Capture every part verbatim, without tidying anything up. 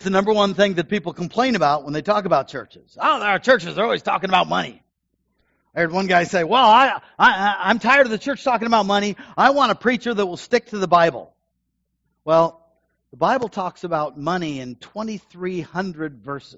the number one thing that people complain about when they talk about churches. Oh, our churches are always talking about money. I heard one guy say, well, I, I, I'm tired of the church talking about money. I want a preacher that will stick to the Bible. Well, the Bible talks about money in twenty-three hundred verses.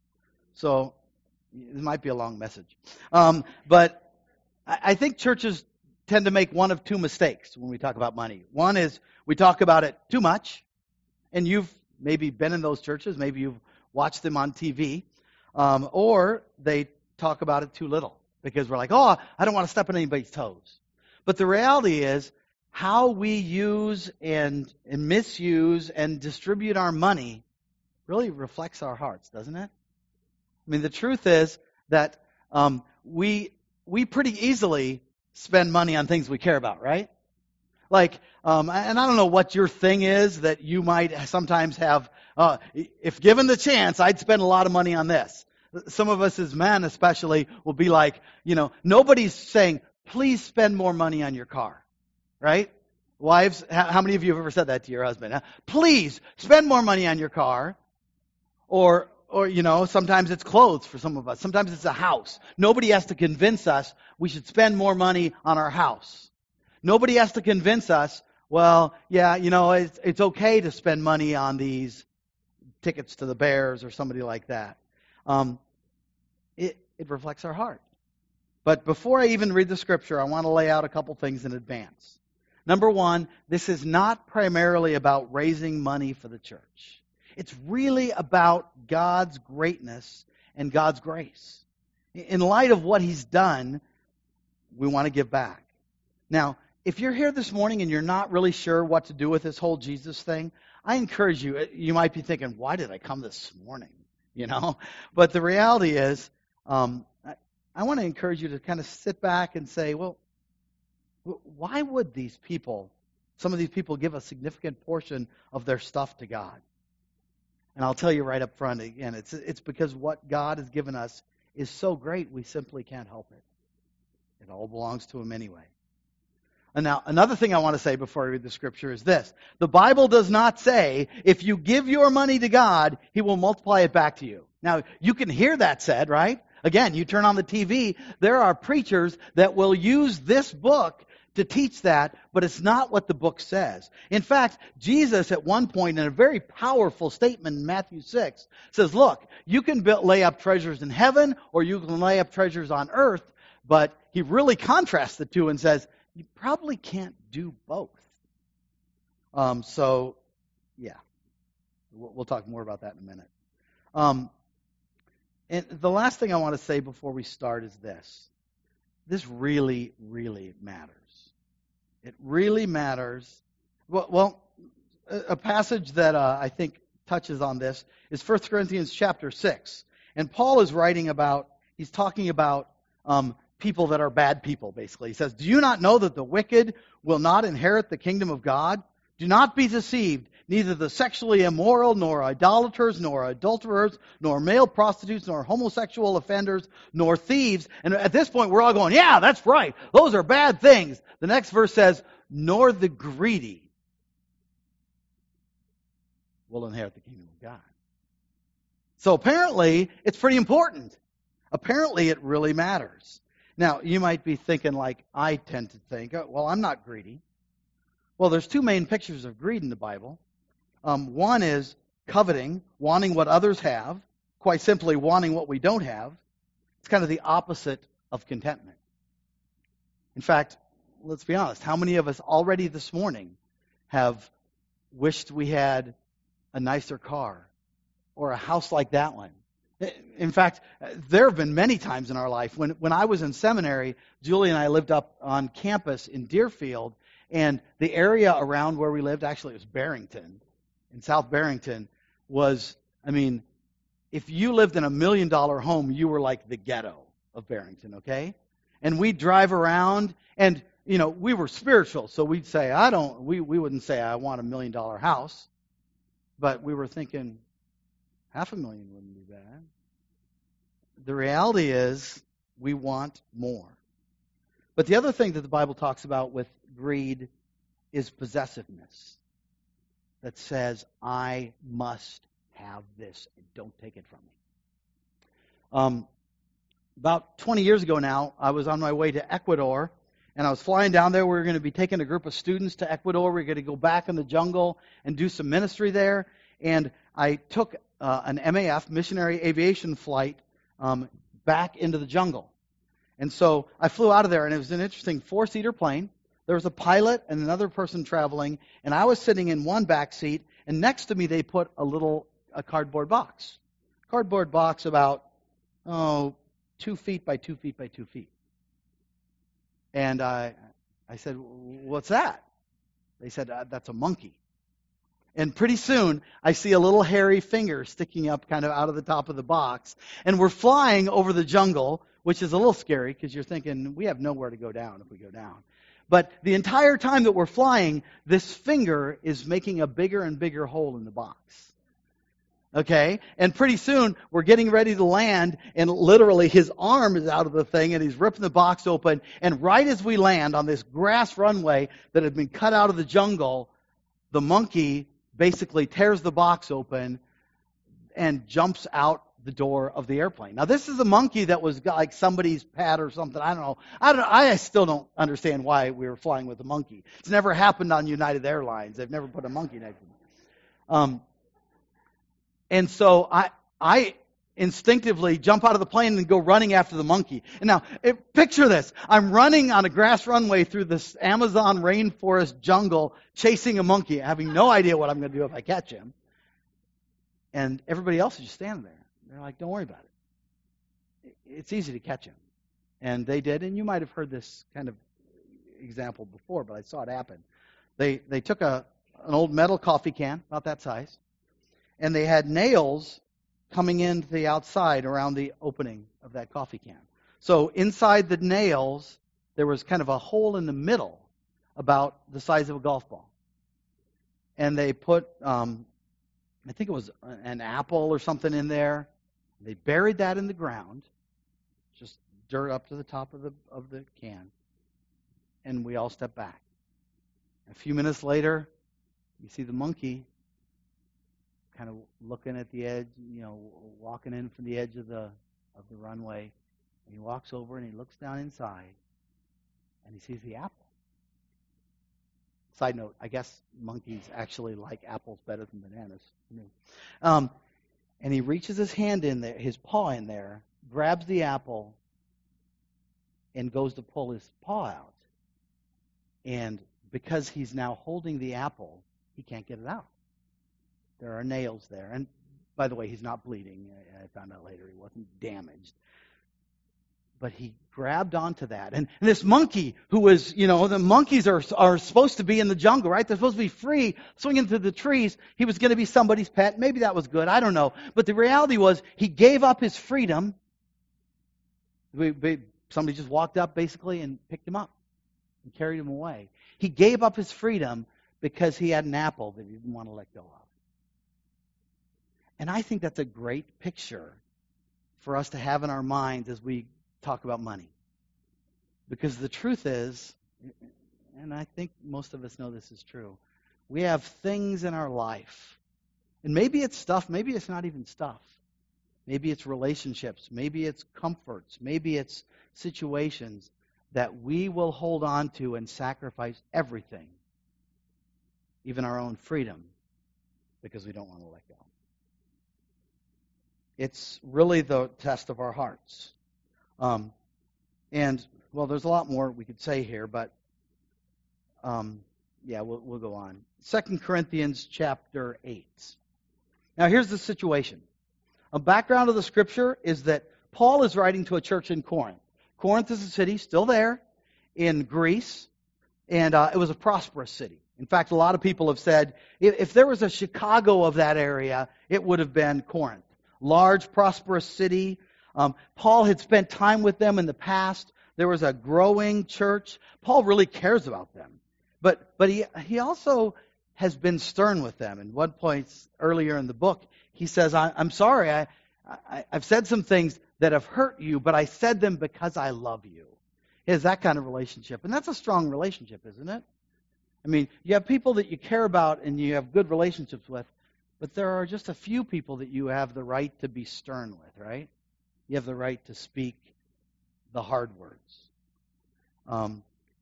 So, it might be a long message. Um, but I, I think churches tend to make one of two mistakes when we talk about money. One is we talk about it too much, and you've maybe been in those churches, maybe you've watched them on T V, um, or they talk about it too little because we're like, oh, I don't want to step on anybody's toes. But the reality is how we use and, and misuse and distribute our money really reflects our hearts, doesn't it? I mean, the truth is that um, we we pretty easily spend money on things we care about, right? Like, um, and I don't know what your thing is that you might sometimes have. Uh, if given the chance, I'd spend a lot of money on this. Some of us as men especially will be like, you know, nobody's saying, please spend more money on your car, right? Wives, how many of you have ever said that to your husband? Huh? Please spend more money on your car. Or, or, you know, sometimes it's clothes for some of us. Sometimes it's a house. Nobody has to convince us we should spend more money on our house. Nobody has to convince us, well, yeah, you know, it's, it's okay to spend money on these tickets to the Bears or somebody like that. Um, it, it reflects our heart. But before I even read the scripture, I want to lay out a couple things in advance. Number one, this is not primarily about raising money for the church. It's really about God's greatness and God's grace. In light of what He's done, we want to give back. Now, if you're here this morning and you're not really sure what to do with this whole Jesus thing, I encourage you, you might be thinking, why did I come this morning? You know, but the reality is, um, I, I want to encourage you to kind of sit back and say, well, why would these people, some of these people, give a significant portion of their stuff to God? And I'll tell you right up front again, it's it's because what God has given us is so great, we simply can't help it. It all belongs to Him anyway. And now, another thing I want to say before I read the scripture is this. The Bible does not say, if you give your money to God, He will multiply it back to you. Now, you can hear that said, right? Again, you turn on the T V, there are preachers that will use this book to teach that, but it's not what the book says. In fact, Jesus at one point in a very powerful statement in Matthew six says, look, you can build, lay up treasures in heaven or you can lay up treasures on earth, but He really contrasts the two and says, you probably can't do both. Um, so, yeah, we'll, we'll talk more about that in a minute. Um, and the last thing I want to say before we start is this. This really, really matters. It really matters. Well, well a passage that uh, I think touches on this is First Corinthians chapter six. And Paul is writing about, he's talking about um, people that are bad people, basically. He says, do you not know that the wicked will not inherit the kingdom of God? Do not be deceived. Neither the sexually immoral, nor idolaters, nor adulterers, nor male prostitutes, nor homosexual offenders, nor thieves. And at this point, we're all going, yeah, that's right. Those are bad things. The next verse says, nor the greedy will inherit the kingdom of God. So apparently, it's pretty important. Apparently, it really matters. Now, you might be thinking like I tend to think, well, I'm not greedy. Well, there's two main pictures of greed in the Bible. Um, one is coveting, wanting what others have, quite simply wanting what we don't have. It's kind of the opposite of contentment. In fact, let's be honest, how many of us already this morning have wished we had a nicer car or a house like that one? In fact, there have been many times in our life. When, when I was in seminary, Julie and I lived up on campus in Deerfield, and the area around where we lived, actually it was Barrington, in South Barrington, was, I mean, if you lived in a million dollar home, you were like the ghetto of Barrington, okay? And we'd drive around, and, you know, we were spiritual, so we'd say, I don't, we, we wouldn't say, I want a million dollar house, but we were thinking, half a million wouldn't be bad. The reality is, we want more. But the other thing that the Bible talks about with greed is possessiveness. That says, I must have this. Don't take it from me. Um, about twenty years ago now, I was on my way to Ecuador, and I was flying down there. We were going to be taking a group of students to Ecuador. We were going to go back in the jungle and do some ministry there. And I took uh, an M A F, missionary aviation flight, um, back into the jungle. And so I flew out of there, and it was an interesting four-seater plane. There was a pilot and another person traveling, and I was sitting in one back seat, and next to me they put a little a cardboard box. Cardboard box about, oh, two feet by two feet by two feet. And I, I said, what's that? They said, uh, that's a monkey. And pretty soon, I see a little hairy finger sticking up kind of out of the top of the box. And we're flying over the jungle, which is a little scary because you're thinking, we have nowhere to go down if we go down. But the entire time that we're flying, this finger is making a bigger and bigger hole in the box. Okay? And pretty soon, we're getting ready to land, and literally his arm is out of the thing, and he's ripping the box open. And right as we land on this grass runway that had been cut out of the jungle, the monkey basically tears the box open and jumps out the door of the airplane. Now, this is a monkey that was like somebody's pet or something. I don't know. I don't. I still don't understand why we were flying with a monkey. It's never happened on United Airlines. They've never put a monkey next to me. Um, and so I, I instinctively jump out of the plane and go running after the monkey. And now, it, picture this. I'm running on a grass runway through this Amazon rainforest jungle, chasing a monkey, having no idea what I'm going to do if I catch him. And everybody else is just standing there. They're like, don't worry about it. It's easy to catch him. And they did, and you might have heard this kind of example before, but I saw it happen. They they took a an old metal coffee can, about that size, and they had nails coming into the outside around the opening of that coffee can. So inside the nails, there was kind of a hole in the middle about the size of a golf ball. And they put, um, I think it was an apple or something in there. They buried that in the ground, just dirt up to the top of the of the can, and we all stepped back. A few minutes later, you see the monkey kind of looking at the edge, you know, walking in from the edge of the of the runway. And he walks over and he looks down inside, and he sees the apple. Side note, I guess monkeys actually like apples better than bananas. Um, and he reaches his hand in there, his paw in there, grabs the apple, and goes to pull his paw out. And because he's now holding the apple, he can't get it out. There are nails there. And by the way, he's not bleeding. I found out later he wasn't damaged. But he grabbed onto that. And, and this monkey, who was, you know, the monkeys are are supposed to be in the jungle, right? They're supposed to be free, swinging through the trees. He was going to be somebody's pet. Maybe that was good. I don't know. But the reality was, he gave up his freedom. We, we, somebody just walked up, basically, and picked him up and carried him away. He gave up his freedom because he had an apple that he didn't want to let go of. And I think that's a great picture for us to have in our minds as we talk about money. Because the truth is, and I think most of us know this is true, we have things in our life. And maybe it's stuff, maybe it's not even stuff. Maybe it's relationships, maybe it's comforts, maybe it's situations that we will hold on to and sacrifice everything, even our own freedom, because we don't want to let go. It's really the test of our hearts. Um, and, well, there's a lot more we could say here, but, um, yeah, we'll, we'll go on. Second Corinthians chapter eight. Now, here's the situation. A background of the Scripture is that Paul is writing to a church in Corinth. Corinth is a city still there in Greece, and uh, it was a prosperous city. In fact, a lot of people have said, if, if there was a Chicago of that area, it would have been Corinth. Large, prosperous city. Um, Paul had spent time with them in the past. There was a growing church. Paul really cares about them. But but he he also has been stern with them. And one point earlier in the book, he says, I, I'm sorry, I, I, I've said some things that have hurt you, but I said them because I love you. It is that kind of relationship. And that's a strong relationship, isn't it? I mean, you have people that you care about and you have good relationships with, But there are just a few people that you have the right to be stern with, right? You have the right to speak the hard words. Um,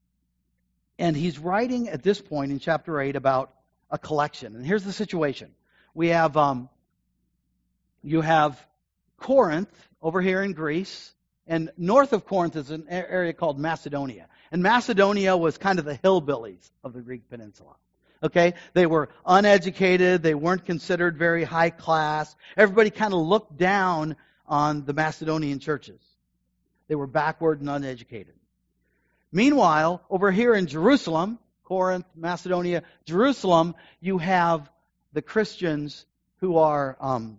and he's writing at this point in chapter eight about a collection. And here's the situation. We have, um, you have Corinth over here in Greece, and north of Corinth is an area called Macedonia. And Macedonia was kind of the hillbillies of the Greek peninsula. Okay? They were uneducated. They weren't considered very high class. Everybody kind of looked down on the Macedonian churches. They were backward and uneducated. Meanwhile, over here in Jerusalem, Corinth, Macedonia, Jerusalem, you have the Christians who are um,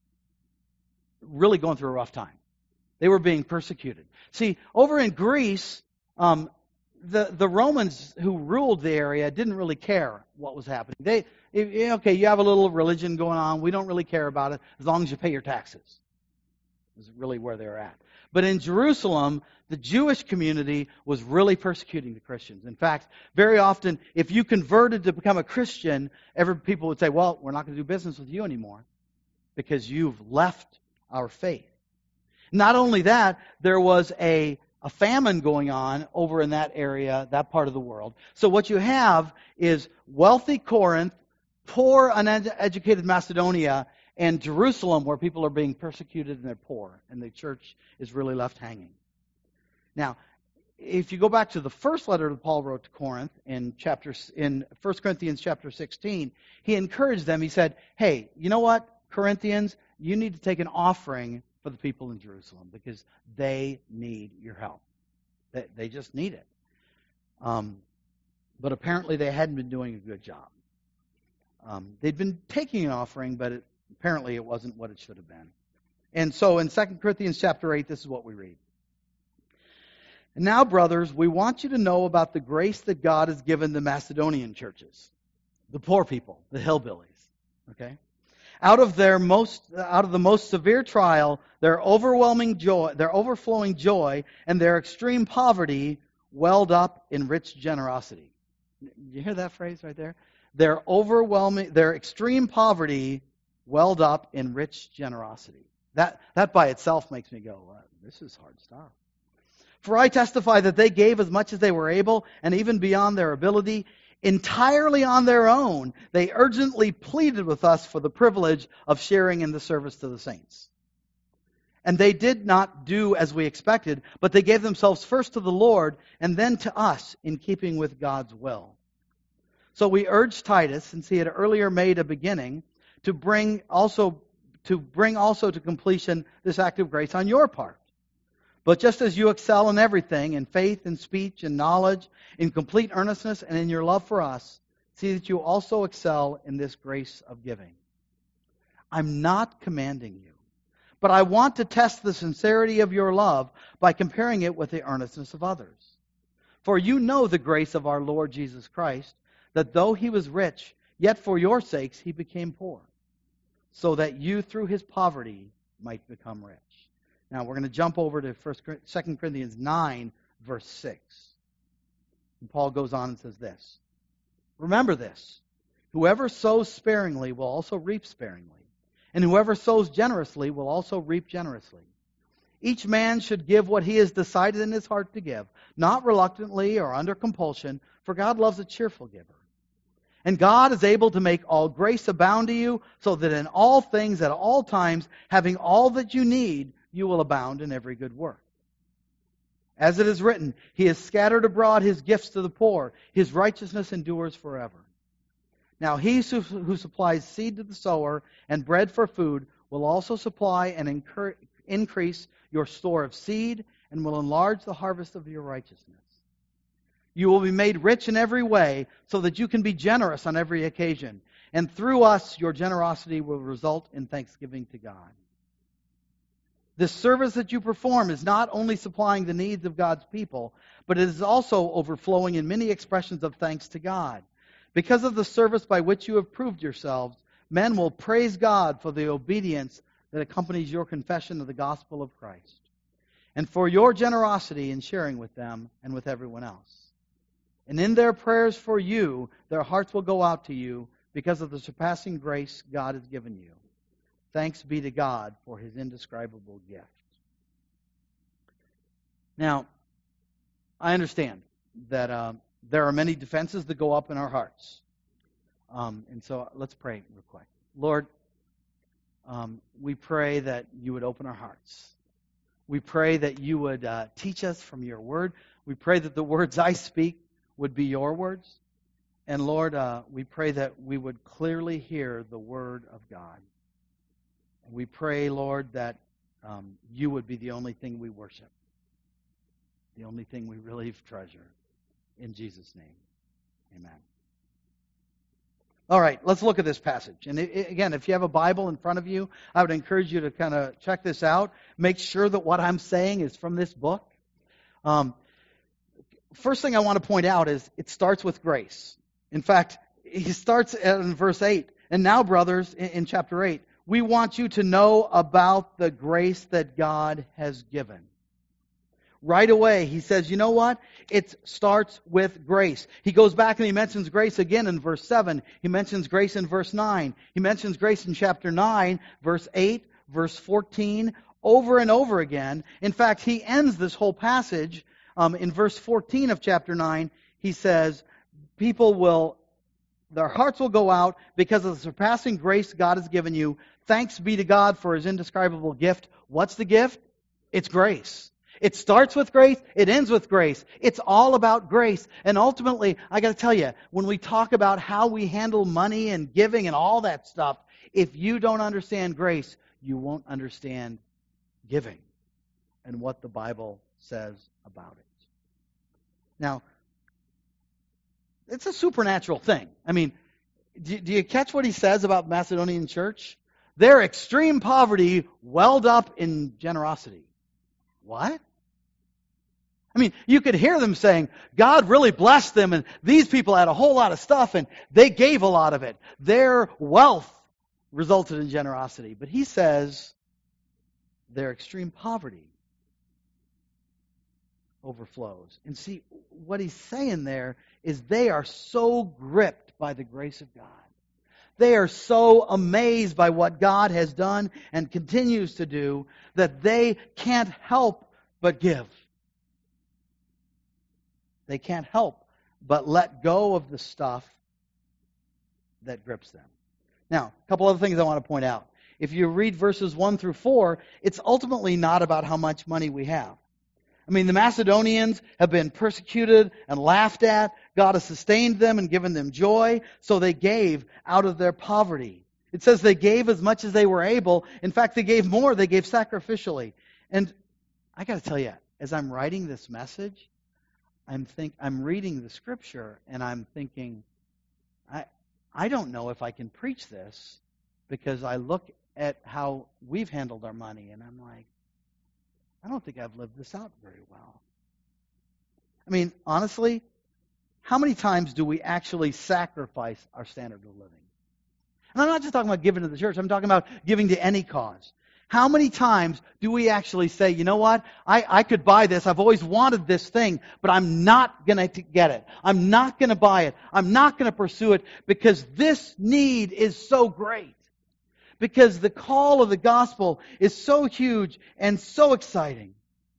really going through a rough time. They were being persecuted. See, over in Greece, um, the the Romans who ruled the area didn't really care what was happening. They, okay, you have a little religion going on. We don't really care about it as long as you pay your taxes. Is really where they're at. But in Jerusalem, the Jewish community was really persecuting the Christians. In fact, very often, if you converted to become a Christian, every people would say, well, we're not going to do business with you anymore because you've left our faith. Not only that, there was a, a famine going on over in that area, that part of the world. So what you have is wealthy Corinth, poor, uneducated Macedonia, and Jerusalem, where people are being persecuted and they're poor, and the church is really left hanging. Now, if you go back to the first letter that Paul wrote to Corinth in chapter in First Corinthians chapter sixteen, he encouraged them. He said, "Hey, you know what, Corinthians, you need to take an offering for the people in Jerusalem because they need your help. They, they just need it." Um, but apparently, they hadn't been doing a good job. Um, they'd been taking an offering, but it, apparently it wasn't what it should have been. And so in Second Corinthians chapter eight, this is what we read. "And now, brothers, we want you to know about the grace that God has given the Macedonian churches, the poor people, the hillbillies. Okay, out of their most, out of the most severe trial, their overwhelming joy, their overflowing joy, and their extreme poverty welled up in rich generosity." You hear that phrase right there? Their overwhelming, their extreme poverty welled up in rich generosity. That that by itself makes me go, well, this is hard stuff. "For I testify that they gave as much as they were able, and even beyond their ability, entirely on their own. They urgently pleaded with us for the privilege of sharing in the service to the saints. And they did not do as we expected, but they gave themselves first to the Lord, and then to us, in keeping with God's will. So we urged Titus, since he had earlier made a beginning, to bring also to bring also to completion this act of grace on your part. But just as you excel in everything, in faith, in speech, in knowledge, in complete earnestness, and in your love for us, see that you also excel in this grace of giving. I'm not commanding you, but I want to test the sincerity of your love by comparing it with the earnestness of others. For you know the grace of our Lord Jesus Christ, that though he was rich, yet for your sakes he became poor, so that you through his poverty might become rich. Now we're going to jump over to Second Corinthians nine, verse six. And Paul goes on and says this. Remember this, whoever sows sparingly will also reap sparingly, and whoever sows generously will also reap generously. Each man should give what he has decided in his heart to give, not reluctantly or under compulsion, for God loves a cheerful giver. And God is able to make all grace abound to you, so that in all things, at all times, having all that you need, you will abound in every good work. As it is written, he has scattered abroad his gifts to the poor. His righteousness endures forever. Now he who supplies seed to the sower and bread for food will also supply and incur, increase your store of seed and will enlarge the harvest of your righteousness. You will be made rich in every way so that you can be generous on every occasion. And through us, your generosity will result in thanksgiving to God. This service that you perform is not only supplying the needs of God's people, but it is also overflowing in many expressions of thanks to God. Because of the service by which you have proved yourselves, men will praise God for the obedience that accompanies your confession of the gospel of Christ, and for your generosity in sharing with them and with everyone else. And in their prayers for you, their hearts will go out to you because of the surpassing grace God has given you. Thanks be to God for His indescribable gift. Now, I understand that uh, there are many defenses that go up in our hearts. Um, and so let's pray real quick. Lord, um, we pray that you would open our hearts. We pray that you would uh, teach us from your word. We pray that the words I speak would be your words. And Lord, uh, we pray that we would clearly hear the word of God. And we pray, Lord, that um, you would be the only thing we worship, the only thing we really treasure. In Jesus' name, amen. All right, let's look at this passage. And it, it, again, if you have a Bible in front of you, I would encourage you to kind of check this out. Make sure that what I'm saying is from this book. Um, first thing I want to point out is it starts with grace. In fact, he starts in verse eight. And now, brothers, in, in chapter eight, we want you to know about the grace that God has given. Right away, he says, you know what? It starts with grace. He goes back and he mentions grace again in verse seven. He mentions grace in verse nine. He mentions grace in chapter nine, verse eight, verse fourteen, over and over again. In fact, he ends this whole passage um, in verse fourteen of chapter nine. He says, people will, their hearts will go out because of the surpassing grace God has given you. Thanks be to God for His indescribable gift. What's the gift? It's grace. It starts with grace, it ends with grace. It's all about grace. And ultimately, I got to tell you, when we talk about how we handle money and giving and all that stuff, if you don't understand grace, you won't understand giving and what the Bible says about it. Now, it's a supernatural thing. I mean, do, do you catch what he says about the Macedonian church? Their extreme poverty welled up in generosity. What? I mean, you could hear them saying, God really blessed them, and these people had a whole lot of stuff, and they gave a lot of it. Their wealth resulted in generosity. But he says their extreme poverty overflows. And see, what he's saying there is they are so gripped by the grace of God. They are so amazed by what God has done and continues to do that they can't help but give. They can't help but let go of the stuff that grips them. Now, a couple other things I want to point out. If you read verses one through four, it's ultimately not about how much money we have. I mean, the Macedonians have been persecuted and laughed at. God has sustained them and given them joy, so they gave out of their poverty. It says they gave as much as they were able. In fact, they gave more. They gave sacrificially. And I got to tell you, as I'm writing this message, I'm think I'm reading the Scripture and I'm thinking, I I don't know if I can preach this because I look at how we've handled our money and I'm like, I don't think I've lived this out very well. I mean, honestly, how many times do we actually sacrifice our standard of living? And I'm not just talking about giving to the church. I'm talking about giving to any cause. How many times do we actually say, you know what, I, I could buy this. I've always wanted this thing, but I'm not going to get it. I'm not going to buy it. I'm not going to pursue it because this need is so great. Because the call of the gospel is so huge and so exciting.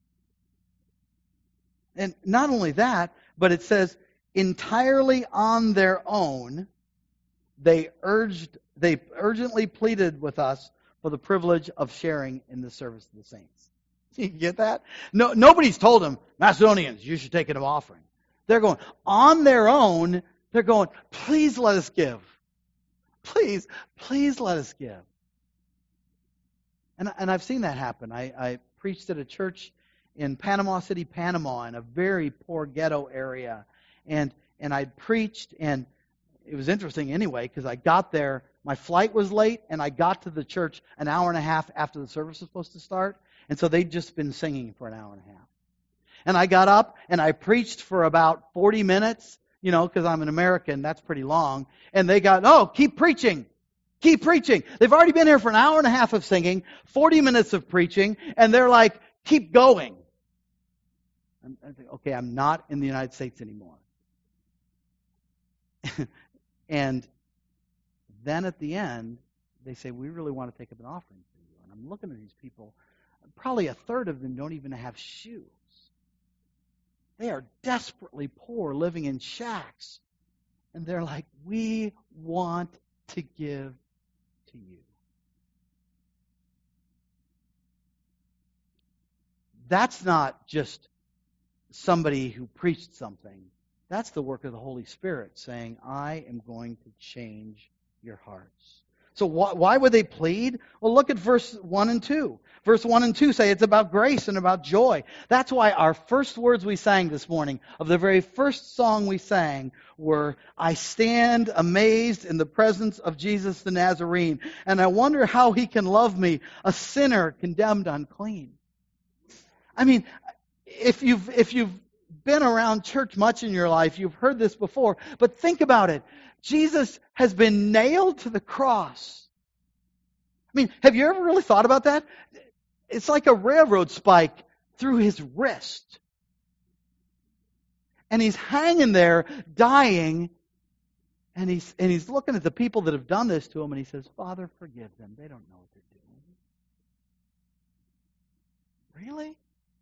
And not only that, but it says, entirely on their own, they urged, they urgently pleaded with us for the privilege of sharing in the service of the saints. You get that? No, nobody's told them, Macedonians, you should take an offering. They're going, on their own, they're going, please let us give. Please, please let us give. And, and I've seen that happen. I, I preached at a church in Panama City, Panama, in a very poor ghetto area. And and I preached, and it was interesting anyway, because I got there, my flight was late, and I got to the church an hour and a half after the service was supposed to start. And so they'd just been singing for an hour and a half. And I got up, and I preached for about forty minutes, you know, because I'm an American, that's pretty long. And they got, oh, keep preaching. Keep preaching. They've already been here for an hour and a half of singing, forty minutes of preaching, and they're like, keep going. And I think, okay, I'm not in the United States anymore. And then at the end, they say, we really want to take up an offering for you. And I'm looking at these people. Probably a third of them don't even have shoes. They are desperately poor, living in shacks. And they're like, we want to give to you. That's not just somebody who preached something. That's the work of the Holy Spirit saying, I am going to change your hearts. So why, why would they plead? Well, look at verse one and two. Verse one and two say it's about grace and about joy. That's why our first words we sang this morning, of the very first song we sang, were, I stand amazed in the presence of Jesus the Nazarene, and I wonder how he can love me, a sinner condemned unclean. I mean, if you've, if you've been around church much in your life, you've heard this before, but think about it. Jesus has been nailed to the cross. I mean, have you ever really thought about that? It's like a railroad spike through his wrist. And he's hanging there, dying, and he's, and he's looking at the people that have done this to him, and he says, Father, forgive them. They don't know what they're doing. Really?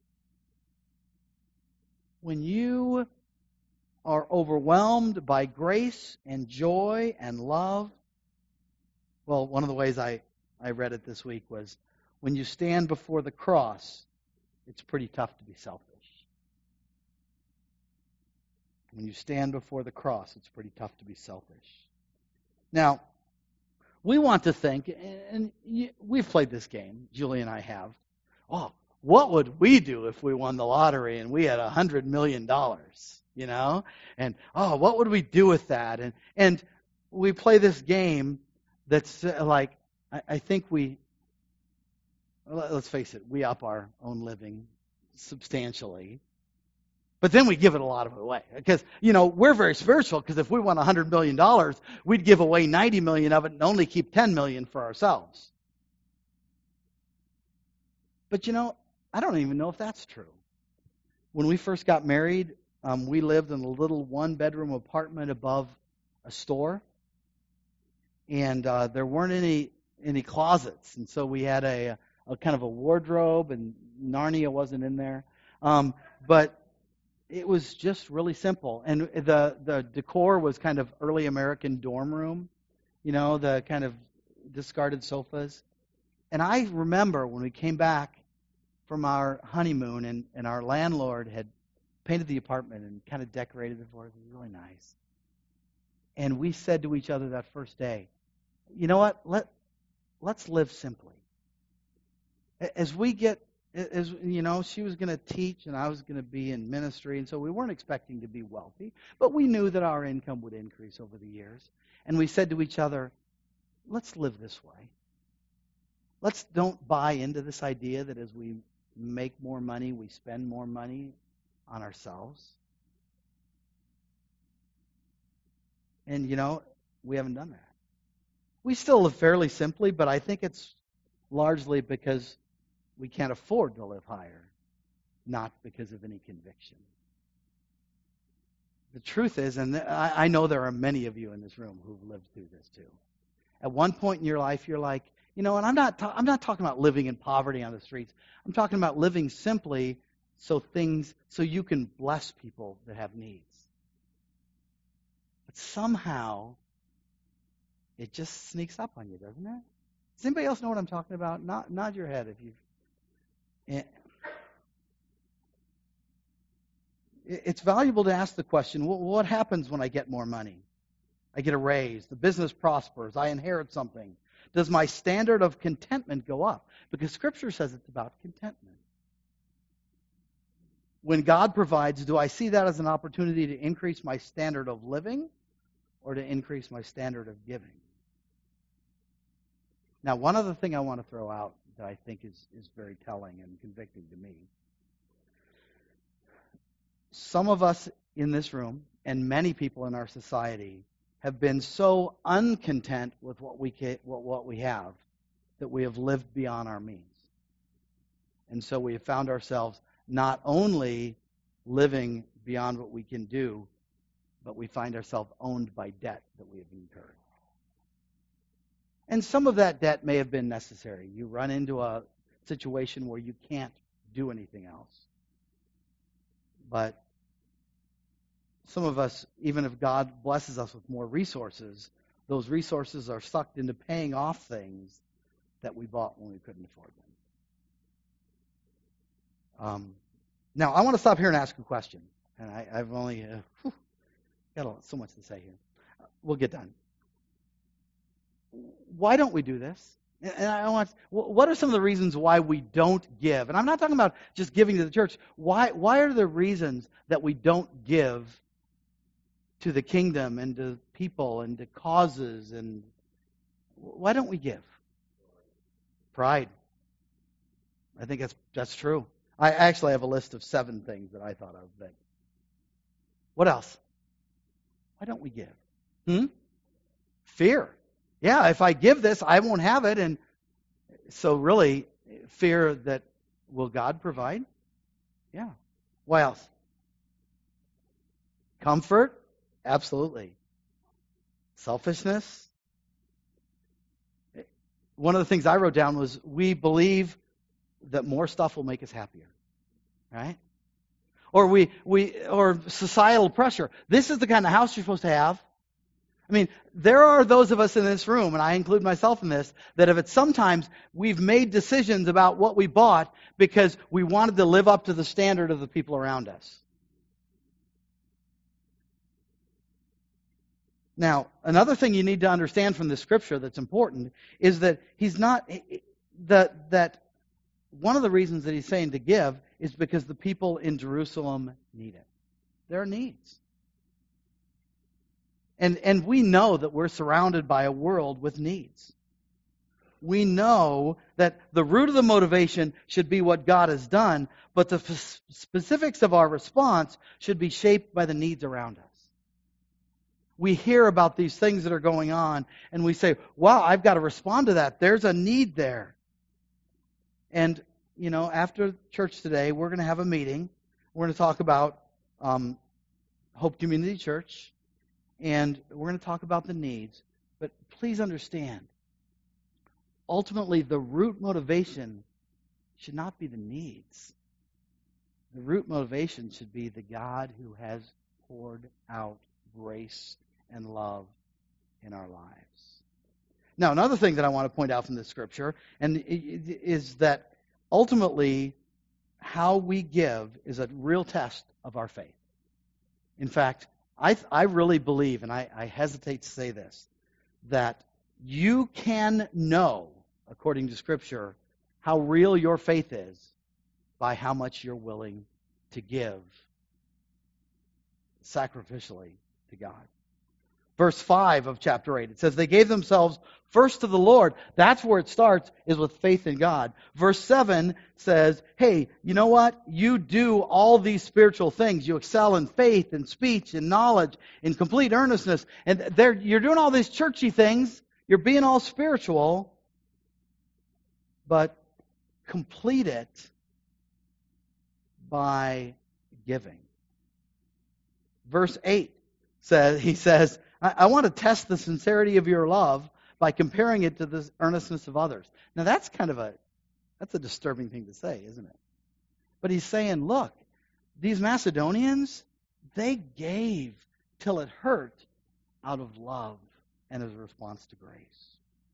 When you are overwhelmed by grace and joy and love, well, one of the ways I, I read it this week was, when you stand before the cross, it's pretty tough to be selfish. When you stand before the cross, it's pretty tough to be selfish. Now, we want to think, and we've played this game, Julie and I have, oh, what would we do if we won the lottery and we had a hundred million dollars, you know? And, oh, what would we do with that? And and we play this game that's like, I, I think we, let's face it, we up our own living substantially. But then we give it a lot of it away. Because, you know, we're very spiritual, because if we won a hundred million dollars, we'd give away ninety million of it and only keep ten million for ourselves. But, you know, I don't even know if that's true. When we first got married, um, we lived in a little one-bedroom apartment above a store. And uh, there weren't any any closets. And so we had a, a kind of a wardrobe, and Narnia wasn't in there. Um, but it was just really simple. And the, the decor was kind of early American dorm room, you know, the kind of discarded sofas. And I remember when we came back from our honeymoon, and, and our landlord had painted the apartment and kind of decorated it for us. It was really nice. And we said to each other that first day, you know what? Let, let's live simply. As we get, as you know, she was going to teach and I was going to be in ministry, and so we weren't expecting to be wealthy, but we knew that our income would increase over the years. And we said to each other, let's live this way. Let's don't buy into this idea that as we make more money, we spend more money on ourselves. And, you know, we haven't done that. We still live fairly simply, but I think it's largely because we can't afford to live higher, not because of any conviction. The truth is, and I know there are many of you in this room who've lived through this too. At one point in your life, you're like, you know, and I'm not ta- I'm not talking about living in poverty on the streets. I'm talking about living simply so things so you can bless people that have needs. But somehow it just sneaks up on you, doesn't it? Does anybody else know what I'm talking about? Nod, nod your head if you've. It's valuable to ask the question, what happens when I get more money? I get a raise, the business prospers, I inherit something. Does my standard of contentment go up? Because Scripture says it's about contentment. When God provides, do I see that as an opportunity to increase my standard of living or to increase my standard of giving? Now, one other thing I want to throw out that I think is, is very telling and convicting to me. Some of us in this room, and many people in our society, have been so uncontent with what we can, what, what we have that we have lived beyond our means. And so we have found ourselves not only living beyond what we can do, but we find ourselves owned by debt that we have incurred. And some of that debt may have been necessary. You run into a situation where you can't do anything else. But some of us, even if God blesses us with more resources, those resources are sucked into paying off things that we bought when we couldn't afford them. Um, now, I want to stop here and ask a question. And I, I've only uh, whew, got a, so much to say here. We'll get done. Why don't we do this? And I want, what are some of the reasons why we don't give? And I'm not talking about just giving to the church. Why, why are there reasons that we don't give to the kingdom and to people and to causes? And why don't we give? Pride. I think that's that's true. I actually have a list of seven things that I thought of. That. What else? Why don't we give? Hmm? Fear. Yeah, if I give this, I won't have it. And so really, fear that, will God provide? Yeah. What else? Comfort? Absolutely. Selfishness? One of the things I wrote down was, we believe that more stuff will make us happier. Right? Or we, we, or societal pressure. This is the kind of house you're supposed to have. I mean, there are those of us in this room, and I include myself in this, that if it's sometimes we've made decisions about what we bought because we wanted to live up to the standard of the people around us. Now, another thing you need to understand from this scripture that's important is that he's not, that, that one of the reasons that he's saying to give is because the people in Jerusalem need it. There are needs. And, and we know that we're surrounded by a world with needs. We know that the root of the motivation should be what God has done, but the f- specifics of our response should be shaped by the needs around us. We hear about these things that are going on, and we say, wow, I've got to respond to that. There's a need there. And, you know, after church today, we're going to have a meeting. We're going to talk about um, Hope Community Church. And we're going to talk about the needs. But please understand, ultimately the root motivation should not be the needs. The root motivation should be the God who has poured out grace and love in our lives. Now, another thing that I want to point out from this scripture and is that ultimately how we give is a real test of our faith. In fact, I, I really believe, and I, I hesitate to say this, that you can know, according to Scripture, how real your faith is by how much you're willing to give sacrificially to God. Verse five of chapter eight, it says, they gave themselves first to the Lord. That's where it starts, is with faith in God. Verse seven says, hey, you know what? You do all these spiritual things. You excel in faith and speech and knowledge, in complete earnestness. And there, you're doing all these churchy things. You're being all spiritual. But complete it by giving. Verse eight says, he says, I, I want to test the sincerity of your love by comparing it to the earnestness of others. Now that's kind of a, that's a disturbing thing to say, isn't it? But he's saying, look, these Macedonians, they gave till it hurt out of love and as a response to grace.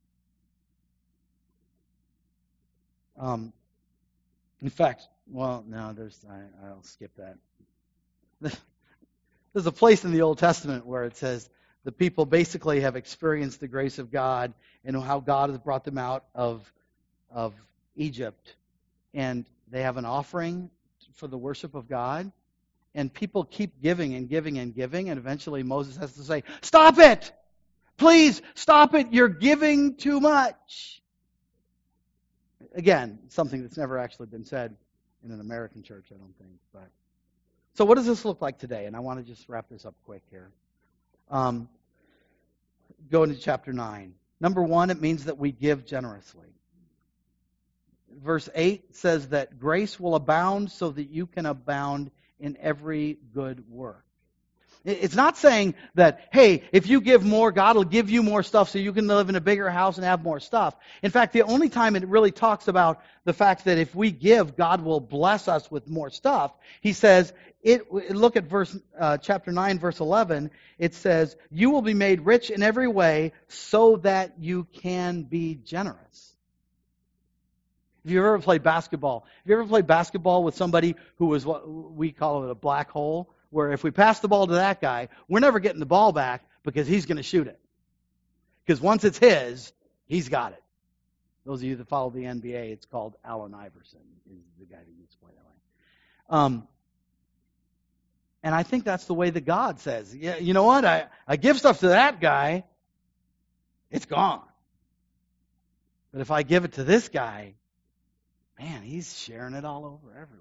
Um, in fact, well, no, there's, I, I'll skip that. There's a place in the Old Testament where it says the people basically have experienced the grace of God and how God has brought them out of, of Egypt. And they have an offering for the worship of God. And people keep giving and giving and giving. And eventually Moses has to say, stop it! Please, stop it! You're giving too much. Again, something that's never actually been said in an American church, I don't think. But so what does this look like today? And I want to just wrap this up quick here. Um, go into chapter nine. Number one, it means that we give generously. Verse eight says that grace will abound so that you can abound in every good work. It's not saying that, hey, if you give more, God will give you more stuff so you can live in a bigger house and have more stuff. In fact, the only time it really talks about the fact that if we give, God will bless us with more stuff, he says, it, look at verse uh, chapter nine, verse eleven. It says, you will be made rich in every way so that you can be generous. If you've ever played basketball, have you ever played basketball with somebody who was what we call it a black hole? Where if we pass the ball to that guy, we're never getting the ball back because he's going to shoot it. Because once it's his, he's got it. Those of you that follow the N B A, it's called Allen Iverson, is the guy that used to play that way. Um, and I think that's the way that God says, yeah, you know what? I, I give stuff to that guy, it's gone. But if I give it to this guy, man, he's sharing it all over everywhere.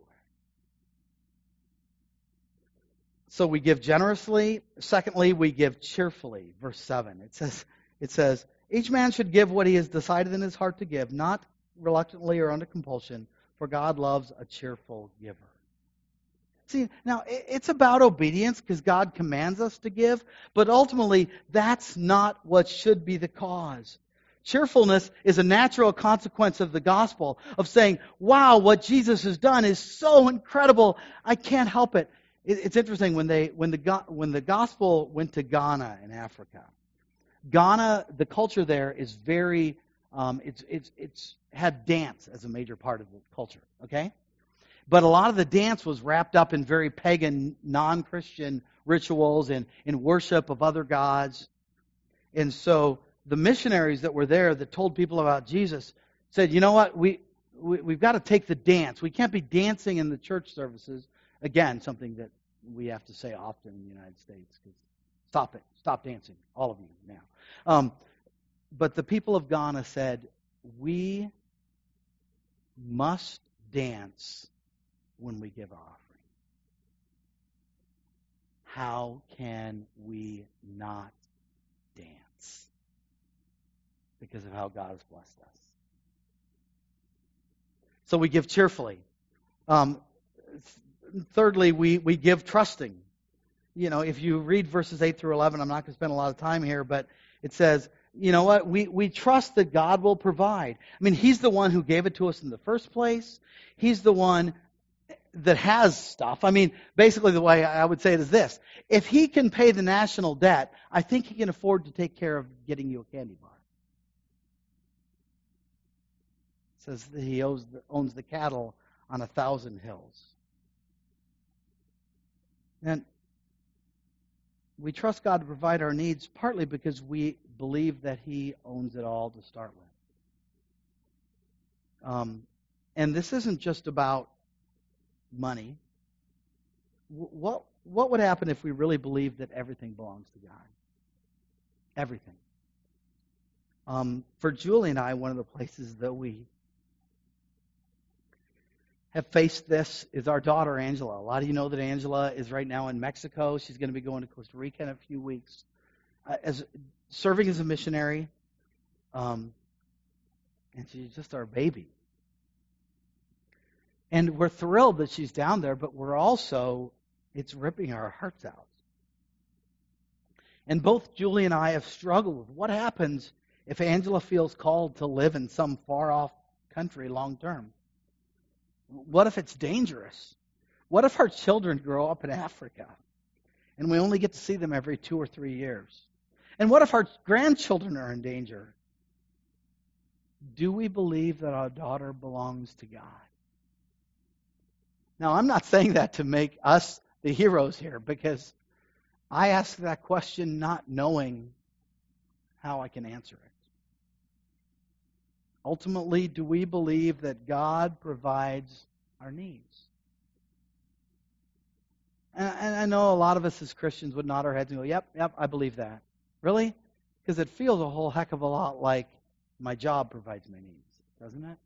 So we give generously. Secondly, we give cheerfully. Verse seven. It says, it says, each man should give what he has decided in his heart to give, not reluctantly or under compulsion, for God loves a cheerful giver. See, now it's about obedience because God commands us to give, but ultimately that's not what should be the cause. Cheerfulness is a natural consequence of the gospel, of saying, wow, what Jesus has done is so incredible, I can't help it. It's interesting when they when the when the gospel went to Ghana in Africa. Ghana, the culture there is very um, it's it's it's had dance as a major part of the culture. Okay, but a lot of the dance was wrapped up in very pagan, non-Christian rituals and in worship of other gods. And so the missionaries that were there that told people about Jesus said, you know what, we, we we've got to take the dance. We can't be dancing in the church services. Again, something that we have to say often in the United States. Because stop it. Stop dancing. All of you now. Um, but the people of Ghana said, we must dance when we give our offering. How can we not dance? Because of how God has blessed us. So we give cheerfully. Um, Thirdly, we, we give trusting. You know, if you read verses eight through eleven, I'm not going to spend a lot of time here, but it says, you know what, we, we trust that God will provide. I mean, He's the one who gave it to us in the first place. He's the one that has stuff. I mean, basically the way I would say it is this. If He can pay the national debt, I think He can afford to take care of getting you a candy bar. It says that He owns the, owns the cattle on a thousand hills. And we trust God to provide our needs partly because we believe that He owns it all to start with. Um, and this isn't just about money. What what would happen if we really believed that everything belongs to God? Everything. Um, for Julie and I, one of the places that we have faced this is our daughter, Angela. A lot of you know that Angela is right now in Mexico. She's going to be going to Costa Rica in a few weeks. Uh, as serving as a missionary. Um, and she's just our baby. And we're thrilled that she's down there, but we're also, it's ripping our hearts out. And both Julie and I have struggled with what happens if Angela feels called to live in some far-off country long term. What if it's dangerous? What if our children grow up in Africa and we only get to see them every two or three years? And what if our grandchildren are in danger? Do we believe that our daughter belongs to God? Now, I'm not saying that to make us the heroes here, because I ask that question not knowing how I can answer it. Ultimately, do we believe that God provides our needs? And, and I know a lot of us as Christians would nod our heads and go, yep, yep, I believe that. Really? Because it feels a whole heck of a lot like my job provides my needs, doesn't it?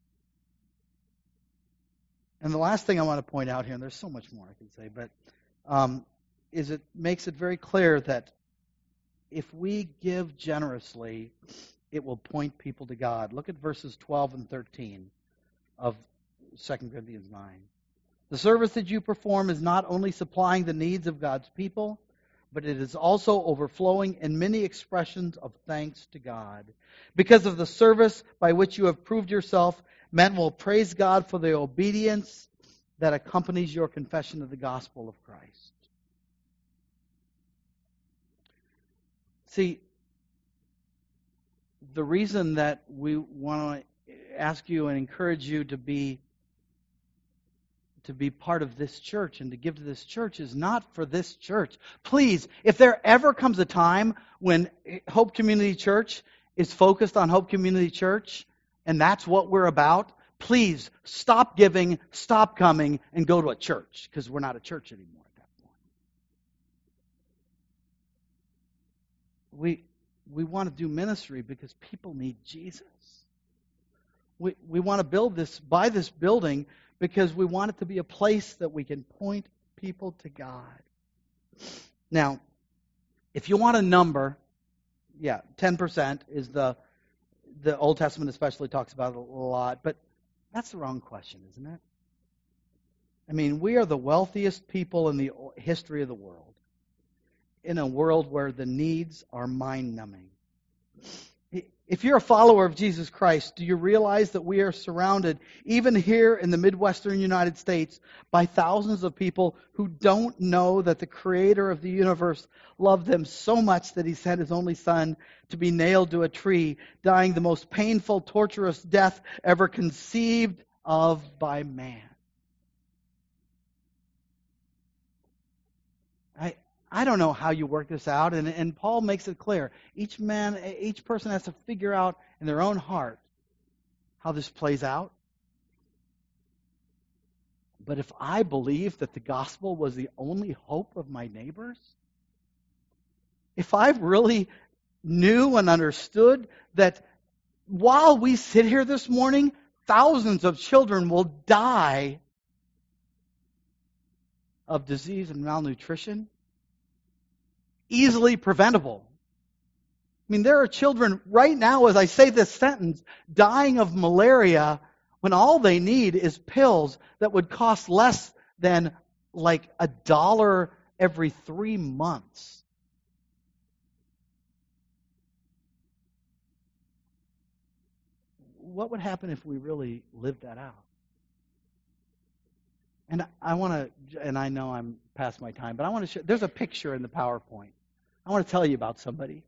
And the last thing I want to point out here, and there's so much more I can say, but um, is it makes it very clear that if we give generously, it will point people to God. Look at verses twelve and thirteen of Second Corinthians nine. The service that you perform is not only supplying the needs of God's people, but it is also overflowing in many expressions of thanks to God. Because of the service by which you have proved yourself, men will praise God for the obedience that accompanies your confession of the gospel of Christ. See, the reason that we want to ask you and encourage you to be to be part of this church and to give to this church is not for this church. Please, if there ever comes a time when Hope Community Church is focused on Hope Community Church and that's what we're about, please stop giving, stop coming, and go to a church, because we're not a church anymore at that point. We we want to do ministry because people need Jesus. We we want to build this, buy this building, because we want it to be a place that we can point people to God. Now, if you want a number, yeah, ten percent is the, the Old Testament especially talks about it a lot, but that's the wrong question, isn't it? I mean, we are the wealthiest people in the history of the world, in a world where the needs are mind-numbing. If you're a follower of Jesus Christ, do you realize that we are surrounded, even here in the Midwestern United States, by thousands of people who don't know that the Creator of the universe loved them so much that He sent His only Son to be nailed to a tree, dying the most painful, torturous death ever conceived of by man? I I don't know how you work this out, and, and Paul makes it clear. Each man, each person has to figure out in their own heart how this plays out. But if I believe that the gospel was the only hope of my neighbors, if I really knew and understood that while we sit here this morning, thousands of children will die of disease and malnutrition, easily preventable. I mean, there are children right now, as I say this sentence, dying of malaria when all they need is pills that would cost less than like a dollar every three months. What would happen if we really lived that out? And I want to, and I know I'm past my time, but I want to show, there's a picture in the PowerPoint. I want to tell you about somebody.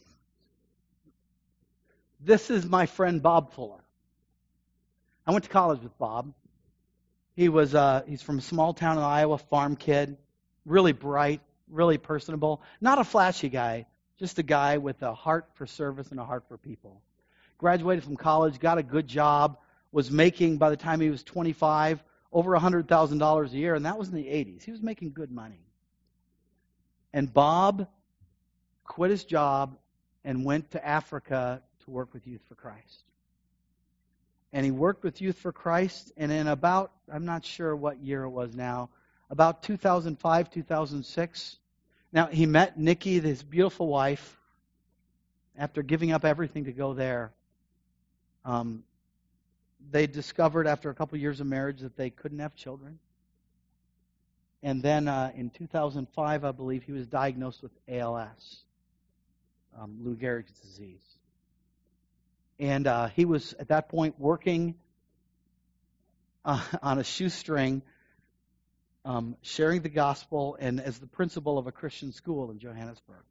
This is my friend Bob Fuller. I went to college with Bob. He was, uh, he's from a small town in Iowa, farm kid, really bright, really personable, not a flashy guy, just a guy with a heart for service and a heart for people. Graduated from college, got a good job, was making, by the time he was twenty-five, over one hundred thousand dollars a year, and that was in the eighties. He was making good money. And Bob quit his job and went to Africa to work with Youth for Christ. And he worked with Youth for Christ, and in about, I'm not sure what year it was now, about two thousand five, two thousand six, now he met Nikki, his beautiful wife, after giving up everything to go there. Um, they discovered after a couple years of marriage that they couldn't have children. And then uh, in two thousand five, I believe, he was diagnosed with A L S, um, Lou Gehrig's disease. And uh, he was, at that point, working uh, on a shoestring, um, sharing the gospel, and as the principal of a Christian school in Johannesburg.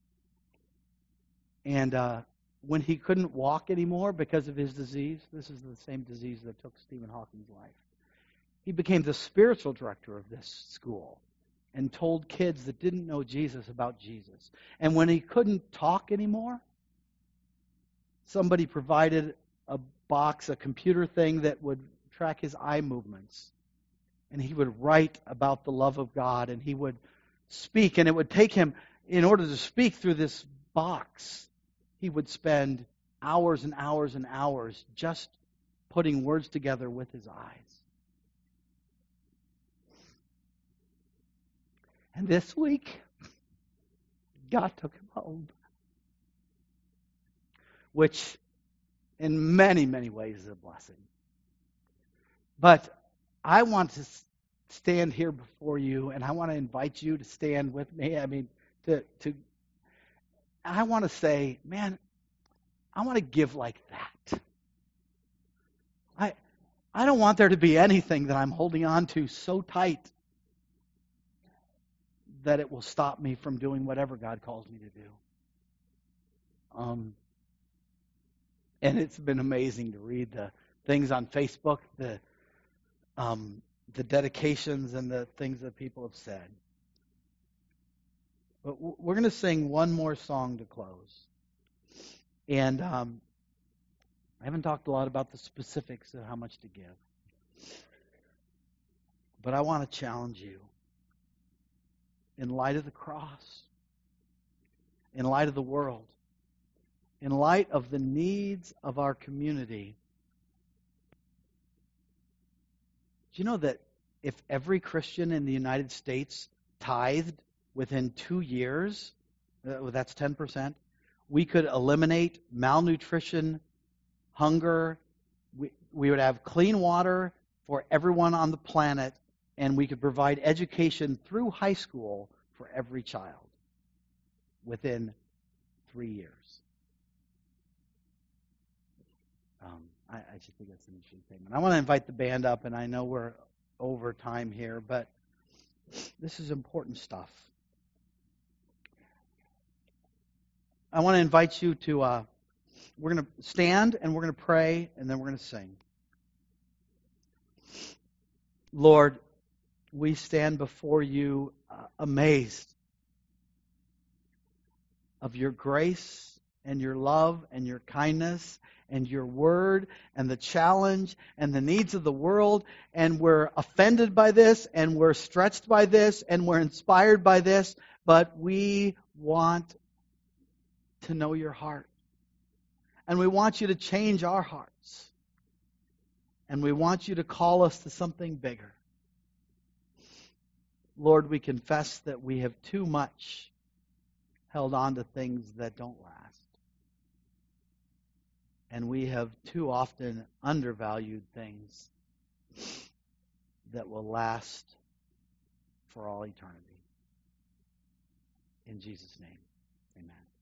And uh, when he couldn't walk anymore because of his disease, this is the same disease that took Stephen Hawking's life, he became the spiritual director of this school and told kids that didn't know Jesus about Jesus. And when he couldn't talk anymore, somebody provided a box, a computer thing that would track his eye movements. And he would write about the love of God, and he would speak. And it would take him, in order to speak through this box, he would spend hours and hours and hours just putting words together with his eyes. And this week, God took him home. Which in many, many ways is a blessing. But I want to stand here before you, and I want to invite you to stand with me. I mean, To, to, I want to say, man, I want to give like that. I, I don't want there to be anything that I'm holding on to so tight that it will stop me from doing whatever God calls me to do. Um, and it's been amazing to read the things on Facebook, the um, the dedications and the things that people have said. But we're going to sing one more song to close. And um, I haven't talked a lot about the specifics of how much to give. But I want to challenge you. In light of the cross, in light of the world, in light of the needs of our community, do you know that if every Christian in the United States tithed within two years, uh, that's ten percent, we could eliminate malnutrition, hunger, we, we would have clean water for everyone on the planet, and we could provide education through high school for every child within three years. Um, I, I just think that's an interesting statement. I want to invite the band up, and I know we're over time here, but this is important stuff. I want to invite you to, uh, we're going to stand and we're going to pray, and then we're going to sing. Lord, we stand before you uh, amazed of your grace and your love and your kindness and your word and the challenge and the needs of the world. And we're offended by this, and we're stretched by this, and we're inspired by this, but we want to know your heart. And we want you to change our hearts. And we want you to call us to something bigger. Lord, we confess that we have too much held on to things that don't last. And we have too often undervalued things that will last for all eternity. In Jesus' name, amen.